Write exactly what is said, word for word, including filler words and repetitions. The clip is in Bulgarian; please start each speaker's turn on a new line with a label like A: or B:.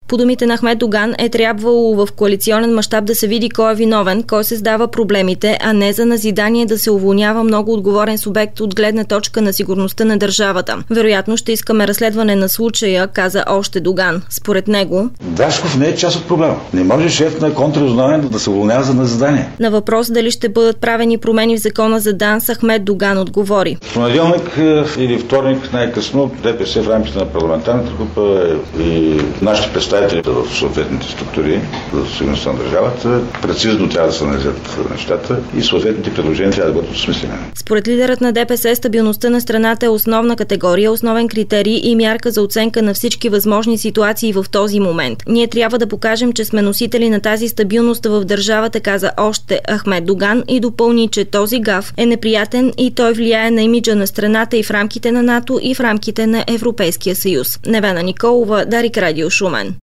A: По думите на Ахмед Доган е трябвало в коалиционен мащаб да се види кой е виновен, кой създава проблемите, а не за назидание да се уволнява много отговорен субект от гледна точка на сигурността на държавата. Вероятно ще искаме разследване на случая, каза още Доган. Според него
B: Дашков не е част от проблема. Не може шеф на контрразузнаването да се уволнява за назидание.
A: На въпрос дали ще бъдат правени промени в закона за ДАНС, Ахмед Доган отговори.
B: В понеделник или вторник най-късно ДПС в рамките на парламентарната група и нашите представители в съответните структури за сигурността на държавата прецизно трябва да се анализират нещата и съответните предложения трябва да бъдат осмислени.
A: Според лидерът на ДПС, стабилността на страната е основна категория, основен критерий и мярка за оценка на всички възможни ситуации в този момент. Ние трябва да покажем, че сме носители на тази стабилност в държавата, каза още Ахмед Доган и допълни, че този гаф е неприятен и той влияе на имиджа на страната и в рамките на НАТО, и в рамките на Европейския съюз. Невена Николова, Дарик Радио, Шумен.